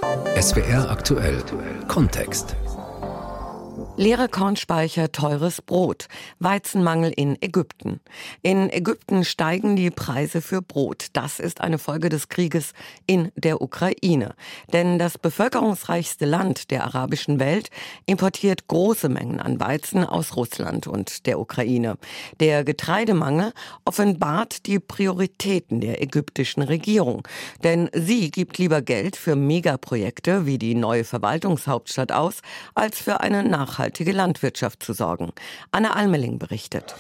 SWR aktuell Kontext. Leere Kornspeicher, teures Brot. Weizenmangel in Ägypten. In Ägypten steigen die Preise für Brot. Das ist eine Folge des Krieges in der Ukraine. Denn das bevölkerungsreichste Land der arabischen Welt importiert große Mengen an Weizen aus Russland und der Ukraine. Der Getreidemangel offenbart die Prioritäten der ägyptischen Regierung. Denn sie gibt lieber Geld für Megaprojekte wie die neue Verwaltungshauptstadt aus, als für eine nachhaltige Landwirtschaft zu sorgen. Anna Almeling berichtet.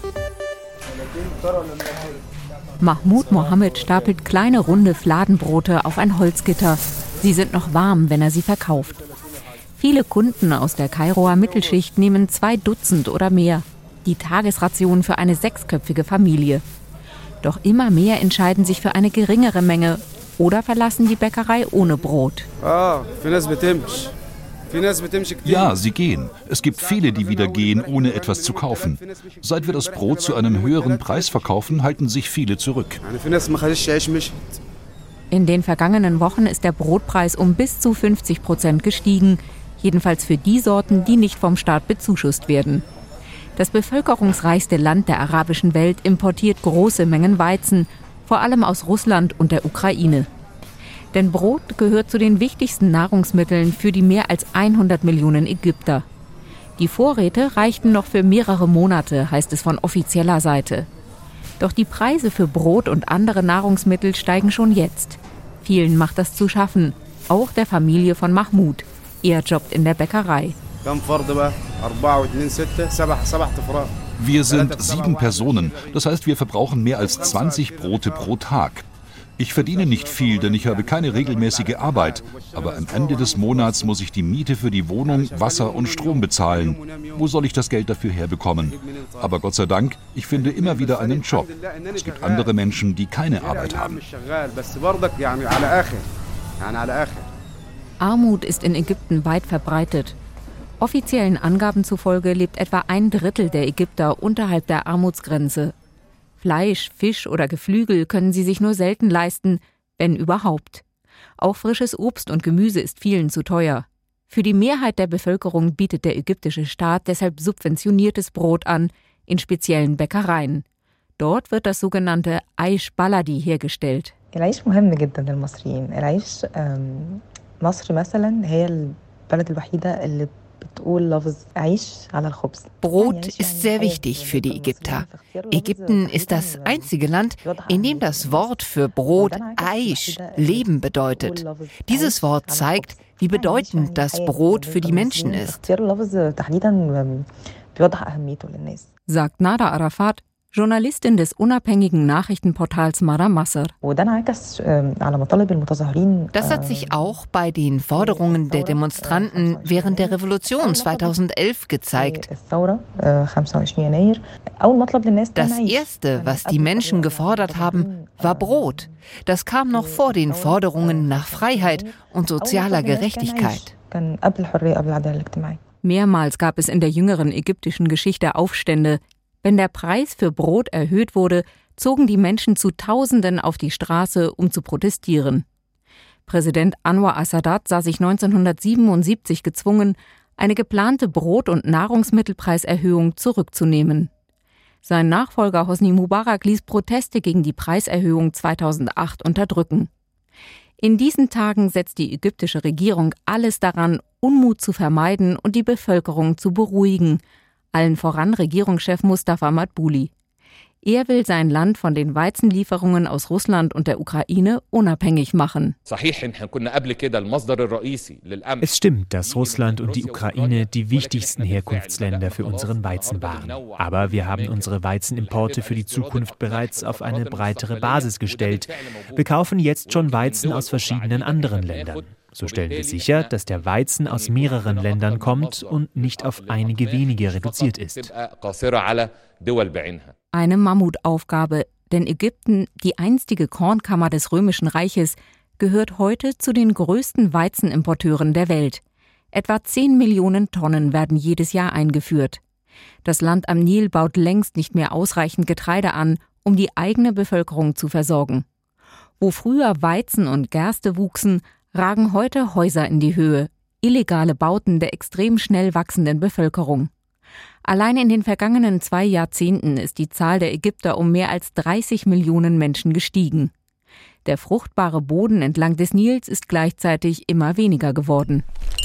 Mahmoud Mohammed stapelt kleine runde Fladenbrote auf ein Holzgitter. Sie sind noch warm, wenn er sie verkauft. Viele Kunden aus der Kairoer Mittelschicht nehmen 2 Dutzend oder mehr. Die Tagesration für eine 6-köpfige Familie. Doch immer mehr entscheiden sich für eine geringere Menge oder verlassen die Bäckerei ohne Brot. Ja, sie gehen. Es gibt viele, die wieder gehen, ohne etwas zu kaufen. Seit wir das Brot zu einem höheren Preis verkaufen, halten sich viele zurück. In den vergangenen Wochen ist der Brotpreis um bis zu 50% gestiegen. Jedenfalls für die Sorten, die nicht vom Staat bezuschusst werden. Das bevölkerungsreichste Land der arabischen Welt importiert große Mengen Weizen, vor allem aus Russland und der Ukraine. Denn Brot gehört zu den wichtigsten Nahrungsmitteln für die mehr als 100 Millionen Ägypter. Die Vorräte reichten noch für mehrere Monate, heißt es von offizieller Seite. Doch die Preise für Brot und andere Nahrungsmittel steigen schon jetzt. Vielen macht das zu schaffen, auch der Familie von Mahmoud. Er jobbt in der Bäckerei. Wir sind 7 Personen, das heißt, wir verbrauchen mehr als 20 Brote pro Tag. Ich verdiene nicht viel, denn ich habe keine regelmäßige Arbeit. Aber am Ende des Monats muss ich die Miete für die Wohnung, Wasser und Strom bezahlen. Wo soll ich das Geld dafür herbekommen? Aber Gott sei Dank, ich finde immer wieder einen Job. Es gibt andere Menschen, die keine Arbeit haben. Armut ist in Ägypten weit verbreitet. Offiziellen Angaben zufolge lebt etwa 1/3 der Ägypter unterhalb der Armutsgrenze. Fleisch, Fisch oder Geflügel können sie sich nur selten leisten, wenn überhaupt. Auch frisches Obst und Gemüse ist vielen zu teuer. Für die Mehrheit der Bevölkerung bietet der ägyptische Staat deshalb subventioniertes Brot an, in speziellen Bäckereien. Dort wird das sogenannte Aish Baladi hergestellt. العيش مهم جدا للمصريين. العيش مصر مثلا هي البلد الوحيدة اللي Brot ist sehr wichtig für die Ägypter. Ägypten ist das einzige Land, in dem das Wort für Brot Aish, Leben bedeutet. Dieses Wort zeigt, wie bedeutend das Brot für die Menschen ist. Sagt Nada Arafat, Journalistin des unabhängigen Nachrichtenportals Mara Masr. Das hat sich auch bei den Forderungen der Demonstranten während der Revolution 2011 gezeigt. Das Erste, was die Menschen gefordert haben, war Brot. Das kam noch vor den Forderungen nach Freiheit und sozialer Gerechtigkeit. Mehrmals gab es in der jüngeren ägyptischen Geschichte Aufstände. Wenn der Preis für Brot erhöht wurde, zogen die Menschen zu Tausenden auf die Straße, um zu protestieren. Präsident Anwar al-Sadat sah sich 1977 gezwungen, eine geplante Brot- und Nahrungsmittelpreiserhöhung zurückzunehmen. Sein Nachfolger Hosni Mubarak ließ Proteste gegen die Preiserhöhung 2008 unterdrücken. In diesen Tagen setzt die ägyptische Regierung alles daran, Unmut zu vermeiden und die Bevölkerung zu beruhigen, allen voran Regierungschef Mustafa Madbouli. Er will sein Land von den Weizenlieferungen aus Russland und der Ukraine unabhängig machen. Es stimmt, dass Russland und die Ukraine die wichtigsten Herkunftsländer für unseren Weizen waren. Aber wir haben unsere Weizenimporte für die Zukunft bereits auf eine breitere Basis gestellt. Wir kaufen jetzt schon Weizen aus verschiedenen anderen Ländern. So stellen wir sicher, dass der Weizen aus mehreren Ländern kommt und nicht auf einige wenige reduziert ist. Eine Mammutaufgabe, denn Ägypten, die einstige Kornkammer des Römischen Reiches, gehört heute zu den größten Weizenimporteuren der Welt. Etwa 10 Millionen Tonnen werden jedes Jahr eingeführt. Das Land am Nil baut längst nicht mehr ausreichend Getreide an, um die eigene Bevölkerung zu versorgen. Wo früher Weizen und Gerste wuchsen, ragen heute Häuser in die Höhe, illegale Bauten der extrem schnell wachsenden Bevölkerung. Allein in den vergangenen 2 Jahrzehnten ist die Zahl der Ägypter um mehr als 30 Millionen Menschen gestiegen. Der fruchtbare Boden entlang des Nils ist gleichzeitig immer weniger geworden.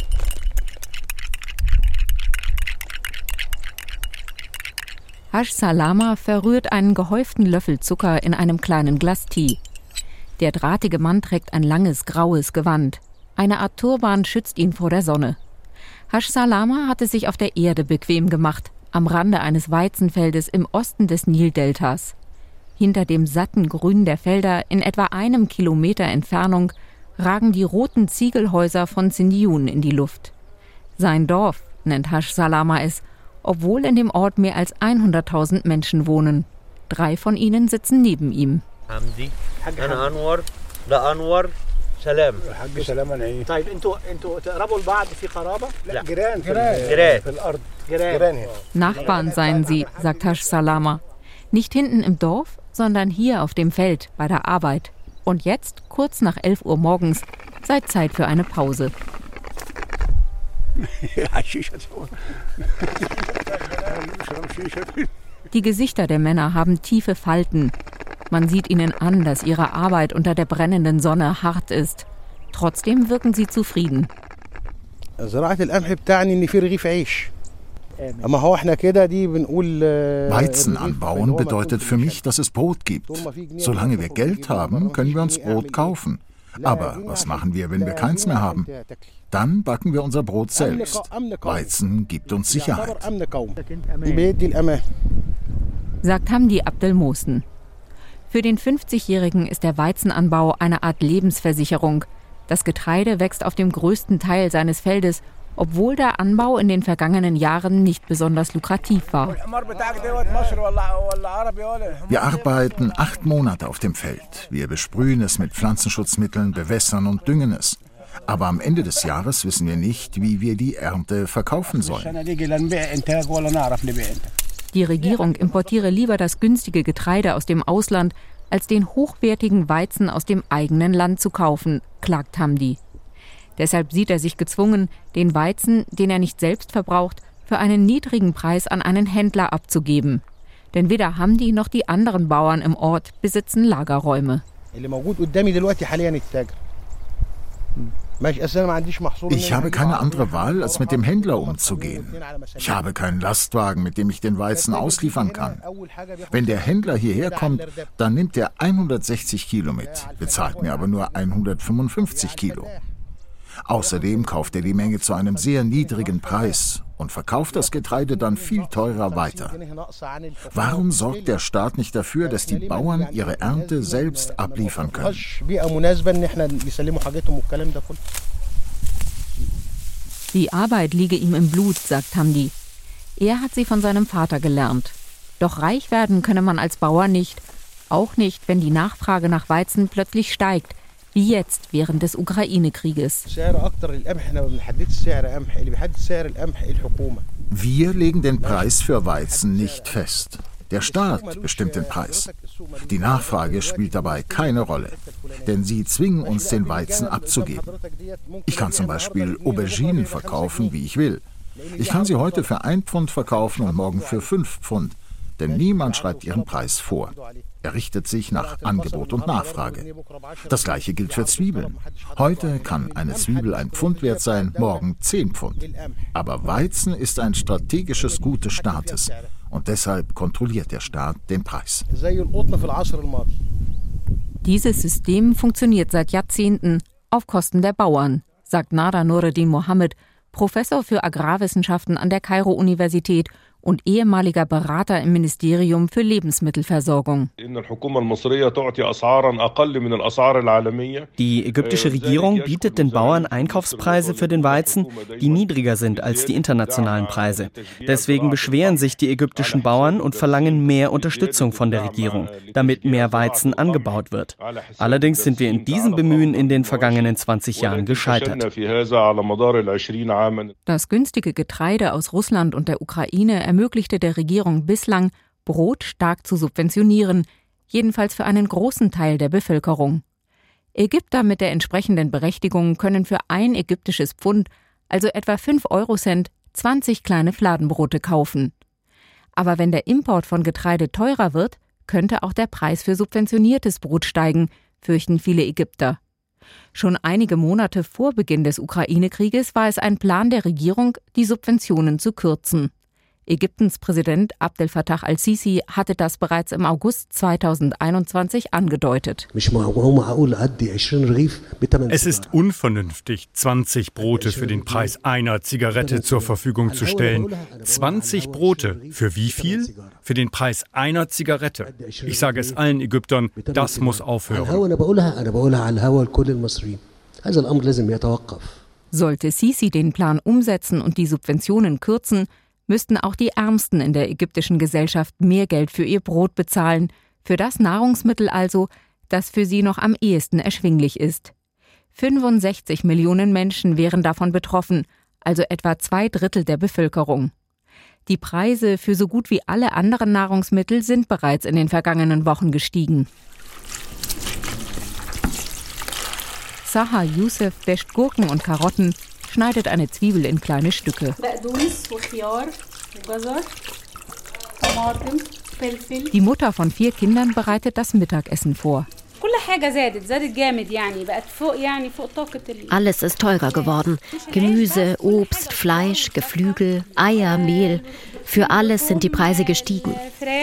Hasch Salama verrührt einen gehäuften Löffel Zucker in einem kleinen Glas Tee. Der drahtige Mann trägt ein langes, graues Gewand. Eine Art Turban schützt ihn vor der Sonne. Hasch Salama hat es sich auf der Erde bequem gemacht, am Rande eines Weizenfeldes im Osten des Nildeltas. Hinter dem satten Grün der Felder, in etwa 1 Kilometer Entfernung, ragen die roten Ziegelhäuser von Zindiun in die Luft. Sein Dorf nennt Hasch Salama es, obwohl in dem Ort mehr als 100.000 Menschen wohnen. 3 von ihnen sitzen neben ihm. Nachbarn seien sie, sagt Hasch Salama. Nicht hinten im Dorf, sondern hier auf dem Feld bei der Arbeit. Und jetzt, kurz nach 11 Uhr morgens, sei Zeit für eine Pause. Die Gesichter der Männer haben tiefe Falten. Man sieht ihnen an, dass ihre Arbeit unter der brennenden Sonne hart ist. Trotzdem wirken sie zufrieden. Weizen anbauen bedeutet für mich, dass es Brot gibt. Solange wir Geld haben, können wir uns Brot kaufen. Aber was machen wir, wenn wir keins mehr haben? Dann backen wir unser Brot selbst. Weizen gibt uns Sicherheit, sagt Hamdi Abdelmosen. Für den 50-Jährigen ist der Weizenanbau eine Art Lebensversicherung. Das Getreide wächst auf dem größten Teil seines Feldes, obwohl der Anbau in den vergangenen Jahren nicht besonders lukrativ war. Wir arbeiten 8 Monate auf dem Feld. Wir besprühen es mit Pflanzenschutzmitteln, bewässern und düngen es. Aber am Ende des Jahres wissen wir nicht, wie wir die Ernte verkaufen sollen. Die Regierung importiere lieber das günstige Getreide aus dem Ausland, als den hochwertigen Weizen aus dem eigenen Land zu kaufen, klagt Hamdi. Deshalb sieht er sich gezwungen, den Weizen, den er nicht selbst verbraucht, für einen niedrigen Preis an einen Händler abzugeben. Denn weder Hamdi noch die anderen Bauern im Ort besitzen Lagerräume. Ich habe keine andere Wahl, als mit dem Händler umzugehen. Ich habe keinen Lastwagen, mit dem ich den Weizen ausliefern kann. Wenn der Händler hierher kommt, dann nimmt er 160 Kilo mit, bezahlt mir aber nur 155 Kilo. Außerdem kauft er die Menge zu einem sehr niedrigen Preis und verkauft das Getreide dann viel teurer weiter. Warum sorgt der Staat nicht dafür, dass die Bauern ihre Ernte selbst abliefern können? Die Arbeit liege ihm im Blut, sagt Hamdi. Er hat sie von seinem Vater gelernt. Doch reich werden könne man als Bauer nicht. Auch nicht, wenn die Nachfrage nach Weizen plötzlich steigt. Wie jetzt während des Ukraine-Krieges. Wir legen den Preis für Weizen nicht fest. Der Staat bestimmt den Preis. Die Nachfrage spielt dabei keine Rolle, denn sie zwingen uns, den Weizen abzugeben. Ich kann zum Beispiel Auberginen verkaufen, wie ich will. Ich kann sie heute für 1 Pfund verkaufen und morgen für 5 Pfund, denn niemand schreibt ihren Preis vor. Er richtet sich nach Angebot und Nachfrage. Das Gleiche gilt für Zwiebeln. Heute kann eine Zwiebel 1 Pfund wert sein, morgen 10 Pfund. Aber Weizen ist ein strategisches Gut des Staates und deshalb kontrolliert der Staat den Preis. Dieses System funktioniert seit Jahrzehnten auf Kosten der Bauern, sagt Nada Nureddin Mohammed, Professor für Agrarwissenschaften an der Kairo-Universität und ehemaliger Berater im Ministerium für Lebensmittelversorgung. Die ägyptische Regierung bietet den Bauern Einkaufspreise für den Weizen, die niedriger sind als die internationalen Preise. Deswegen beschweren sich die ägyptischen Bauern und verlangen mehr Unterstützung von der Regierung, damit mehr Weizen angebaut wird. Allerdings sind wir in diesem Bemühen in den vergangenen 20 Jahren gescheitert. Das günstige Getreide aus Russland und der Ukraine ermöglichte der Regierung bislang, Brot stark zu subventionieren, jedenfalls für einen großen Teil der Bevölkerung. Ägypter mit der entsprechenden Berechtigung können für ein ägyptisches Pfund, also etwa 5 Eurocent, 20 kleine Fladenbrote kaufen. Aber wenn der Import von Getreide teurer wird, könnte auch der Preis für subventioniertes Brot steigen, fürchten viele Ägypter. Schon einige Monate vor Beginn des Ukraine-Krieges war es ein Plan der Regierung, die Subventionen zu kürzen. Ägyptens Präsident Abdel Fattah al-Sisi hatte das bereits im August 2021 angedeutet. Es ist unvernünftig, 20 Brote für den Preis einer Zigarette zur Verfügung zu stellen. 20 Brote, für wie viel? Für den Preis einer Zigarette. Ich sage es allen Ägyptern, das muss aufhören. Sollte Sisi den Plan umsetzen und die Subventionen kürzen, müssten auch die Ärmsten in der ägyptischen Gesellschaft mehr Geld für ihr Brot bezahlen, für das Nahrungsmittel also, das für sie noch am ehesten erschwinglich ist. 65 Millionen Menschen wären davon betroffen, also etwa 2/3 der Bevölkerung. Die Preise für so gut wie alle anderen Nahrungsmittel sind bereits in den vergangenen Wochen gestiegen. Saha Youssef wäscht Gurken und Karotten, schneidet eine Zwiebel in kleine Stücke. Die Mutter von 4 Kindern bereitet das Mittagessen vor. Alles ist teurer geworden. Gemüse, Obst, Fleisch, Geflügel, Eier, Mehl. Für alles sind die Preise gestiegen.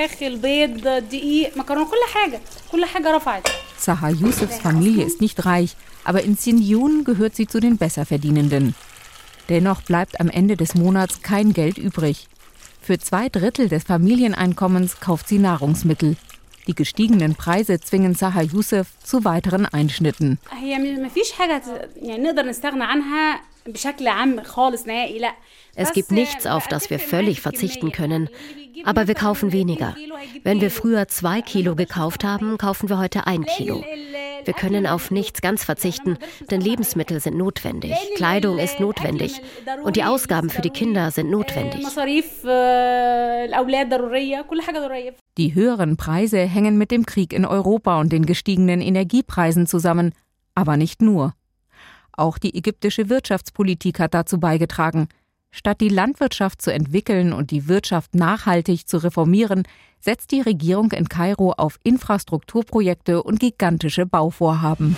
Saha Youssefs Familie ist nicht reich, aber in Sinjun gehört sie zu den Besserverdienenden. Dennoch bleibt am Ende des Monats kein Geld übrig. Für 2/3 des Familieneinkommens kauft sie Nahrungsmittel. Die gestiegenen Preise zwingen Saha Youssef zu weiteren Einschnitten. Es gibt nichts, auf das wir völlig verzichten können. Aber wir kaufen weniger. Wenn wir früher 2 Kilo gekauft haben, kaufen wir heute 1 Kilo. Wir können auf nichts ganz verzichten, denn Lebensmittel sind notwendig, Kleidung ist notwendig und die Ausgaben für die Kinder sind notwendig. Die höheren Preise hängen mit dem Krieg in Europa und den gestiegenen Energiepreisen zusammen, aber nicht nur. Auch die ägyptische Wirtschaftspolitik hat dazu beigetragen. Statt die Landwirtschaft zu entwickeln und die Wirtschaft nachhaltig zu reformieren, setzt die Regierung in Kairo auf Infrastrukturprojekte und gigantische Bauvorhaben.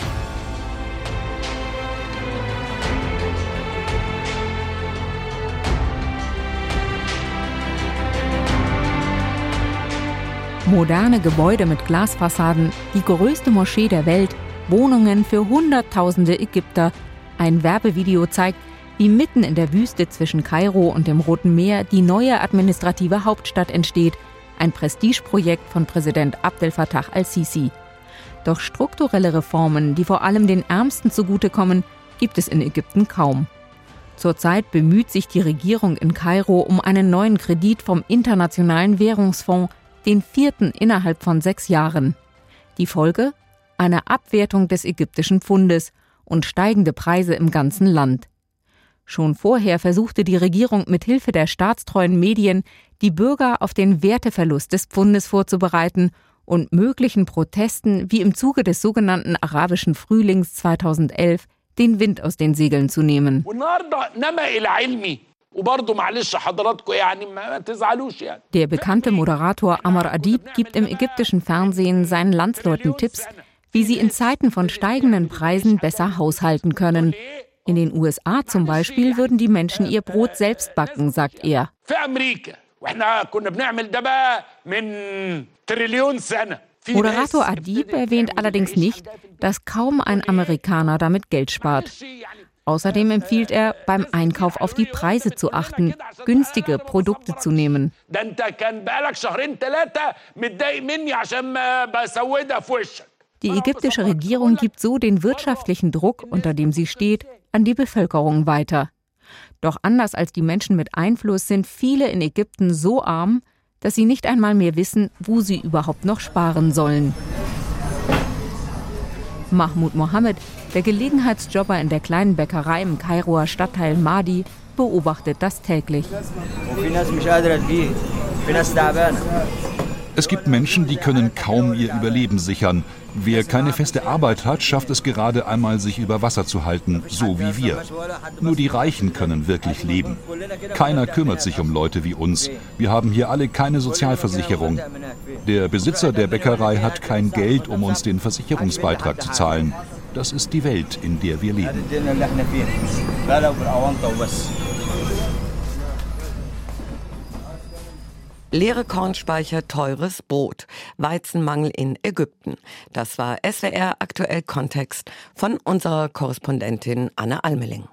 Moderne Gebäude mit Glasfassaden, die größte Moschee der Welt, Wohnungen für Hunderttausende Ägypter. Ein Werbevideo zeigt, wie mitten in der Wüste zwischen Kairo und dem Roten Meer die neue administrative Hauptstadt entsteht, ein Prestigeprojekt von Präsident Abdel Fattah al-Sisi. Doch strukturelle Reformen, die vor allem den Ärmsten zugutekommen, gibt es in Ägypten kaum. Zurzeit bemüht sich die Regierung in Kairo um einen neuen Kredit vom Internationalen Währungsfonds, den 4. innerhalb von 6 Jahren. Die Folge? Eine Abwertung des ägyptischen Pfundes und steigende Preise im ganzen Land. Schon vorher versuchte die Regierung mit Hilfe der staatstreuen Medien, die Bürger auf den Werteverlust des Pfundes vorzubereiten und möglichen Protesten wie im Zuge des sogenannten arabischen Frühlings 2011 den Wind aus den Segeln zu nehmen. Der bekannte Moderator Amr Adib gibt im ägyptischen Fernsehen seinen Landsleuten Tipps, wie sie in Zeiten von steigenden Preisen besser haushalten können. In den USA zum Beispiel würden die Menschen ihr Brot selbst backen, sagt er. Moderator Adib erwähnt allerdings nicht, dass kaum ein Amerikaner damit Geld spart. Außerdem empfiehlt er, beim Einkauf auf die Preise zu achten, günstige Produkte zu nehmen. Die ägyptische Regierung gibt so den wirtschaftlichen Druck, unter dem sie steht, an die Bevölkerung weiter. Doch anders als die Menschen mit Einfluss sind viele in Ägypten so arm, dass sie nicht einmal mehr wissen, wo sie überhaupt noch sparen sollen. Mahmoud Mohammed, der Gelegenheitsjobber in der kleinen Bäckerei im Kairoer Stadtteil Mahdi, beobachtet das täglich. Es gibt Menschen, die können kaum ihr Überleben sichern. Wer keine feste Arbeit hat, schafft es gerade einmal, sich über Wasser zu halten, so wie wir. Nur die Reichen können wirklich leben. Keiner kümmert sich um Leute wie uns. Wir haben hier alle keine Sozialversicherung. Der Besitzer der Bäckerei hat kein Geld, um uns den Versicherungsbeitrag zu zahlen. Das ist die Welt, in der wir leben. Leere Kornspeicher, teures Brot. Weizenmangel in Ägypten. Das war SWR aktuell Kontext von unserer Korrespondentin Anne Almeling.